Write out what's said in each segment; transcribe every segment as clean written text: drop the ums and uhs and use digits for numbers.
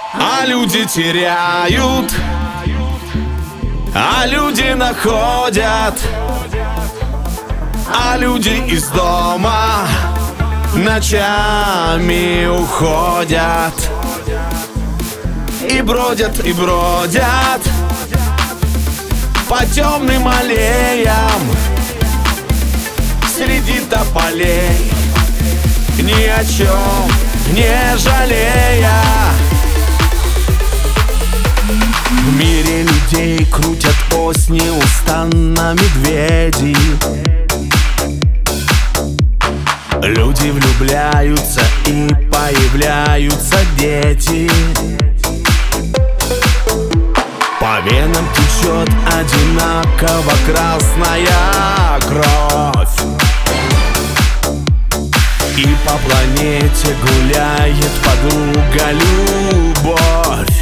А люди теряют, а люди находят, а люди из дома ночами уходят. И бродят, и бродят по темным аллеям среди тополей, ни о чем не жалея. В мире людей крутят ось неустанно медведи. Люди влюбляются и появляются дети. По венам течет одинаково красная кровь, и по планете гуляет подруга любовь.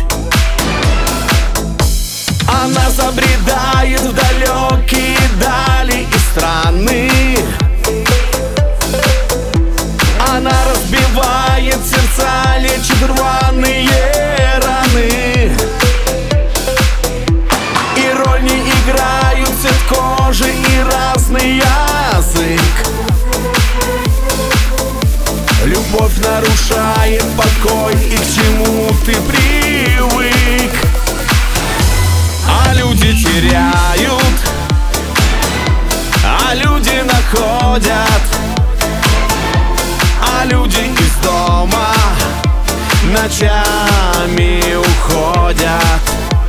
Она забредает в далекие дали и страны. Она разбивает сердца, лечит рваные раны. И роль не играют цвет кожи и разный язык. Любовь нарушает покой, и к чему ты привык. А люди теряют, а люди находят, а люди из дома ночами уходят.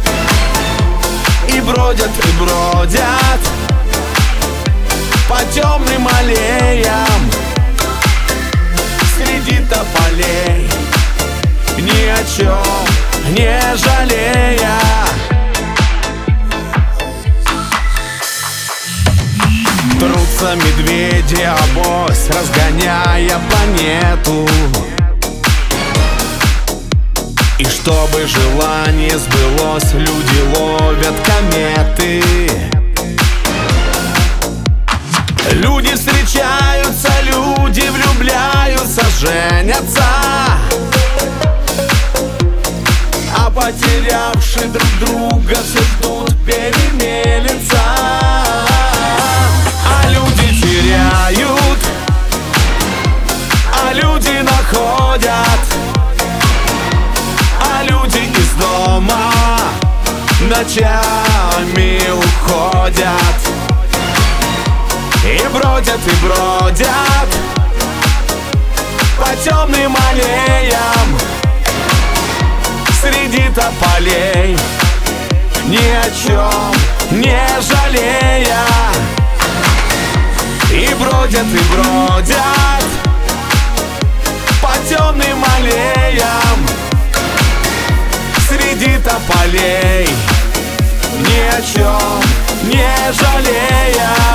И бродят, и бродят по темным аллеям среди тополей, ни о чем не жалея. Трутся медведи авось, разгоняя планету. И чтобы желание сбылось, люди ловят кометы. Люди встречаются, люди влюбляются, женятся. А потерявшие друг друга все ждут перемелется. А люди теряют, а люди находят, а люди из дома ночами уходят. И бродят, и бродят по темным аллеям среди тополей, ни о чем не жалея. И бродят, и бродят по темным аллеям среди тополей, ни о чем не жалея.